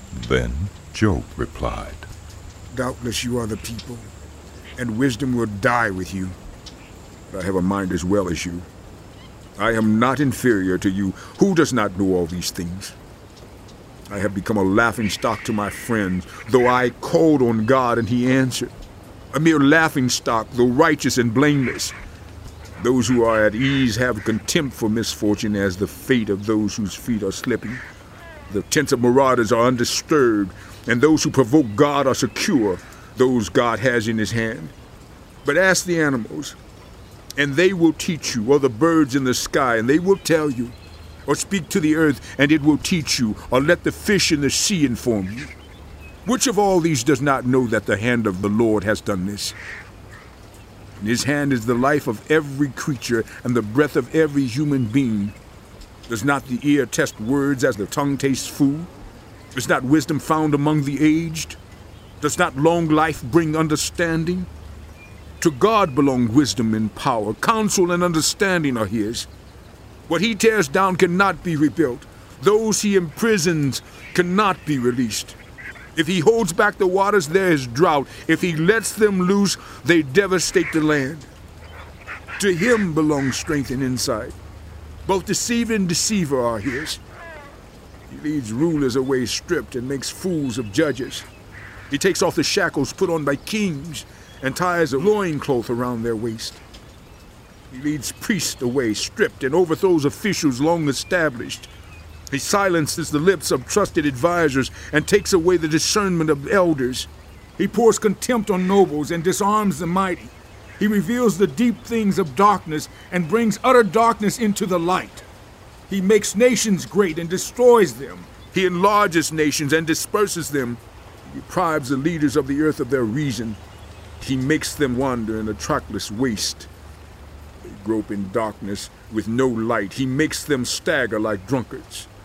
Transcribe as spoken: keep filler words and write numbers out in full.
Then Job replied, Doubtless you are the people, and wisdom will die with you. But I have a mind as well as you. I am not inferior to you. Who does not know all these things? I have become a laughingstock to my friends, though I called on God and he answered. A mere laughingstock, though righteous and blameless. Those who are at ease have contempt for misfortune as the fate of those whose feet are slipping. The tents of marauders are undisturbed, and those who provoke God are secure, those God has in his hand. But ask the animals, and they will teach you, or the birds in the sky, and they will tell you. Or speak to the earth, and it will teach you, or let the fish in the sea inform you. Which of all these does not know that the hand of the Lord has done this? In his hand is the life of every creature, and the breath of every human being. Does not the ear test words as the tongue tastes food? Is not wisdom found among the aged? Does not long life bring understanding? To God belong wisdom and power. Counsel and understanding are his. What he tears down cannot be rebuilt. Those he imprisons cannot be released. If he holds back the waters, there is drought. If he lets them loose, they devastate the land. To him belongs strength and insight. Both deceiver and deceiver are his. He leads rulers away stripped and makes fools of judges. He takes off the shackles put on by kings and ties a loincloth around their waist. He leads priests away stripped and overthrows officials long established. He silences the lips of trusted advisors and takes away the discernment of elders. He pours contempt on nobles and disarms the mighty. He reveals the deep things of darkness and brings utter darkness into the light. He makes nations great and destroys them. He enlarges nations and disperses them. He deprives the leaders of the earth of their reason. He makes them wander in a trackless waste. They grope in darkness with no light. He makes them stagger like drunkards.